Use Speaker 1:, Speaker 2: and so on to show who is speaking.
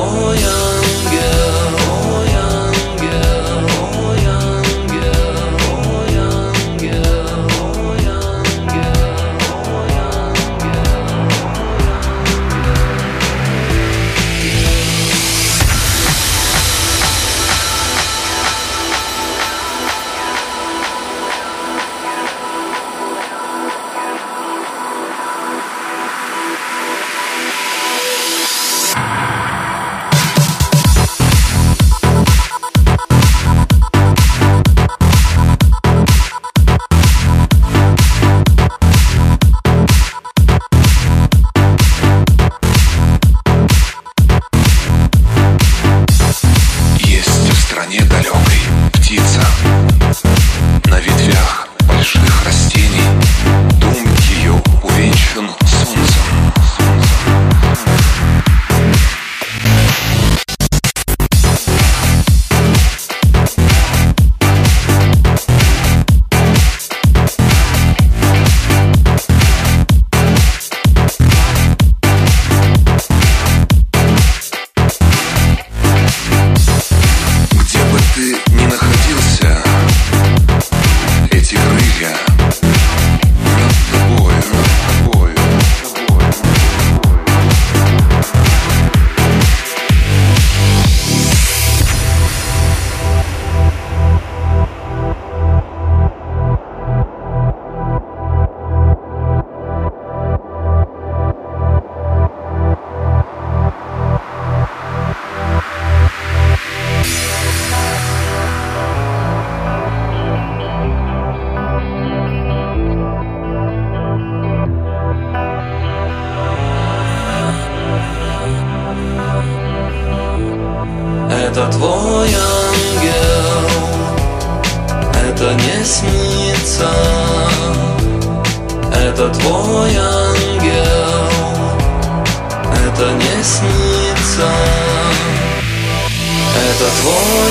Speaker 1: твой ангел, мой ангел, мой ангел, мой ангел, мой ангел, мой
Speaker 2: недалекой птица на ветвях больших растений, дом ее увенчан солнцем. Ты не находился, эти крылья над тобою, над тобою, над тобою.
Speaker 1: Это твой ангел, это не снится. Это твой ангел, это не снится. Это твой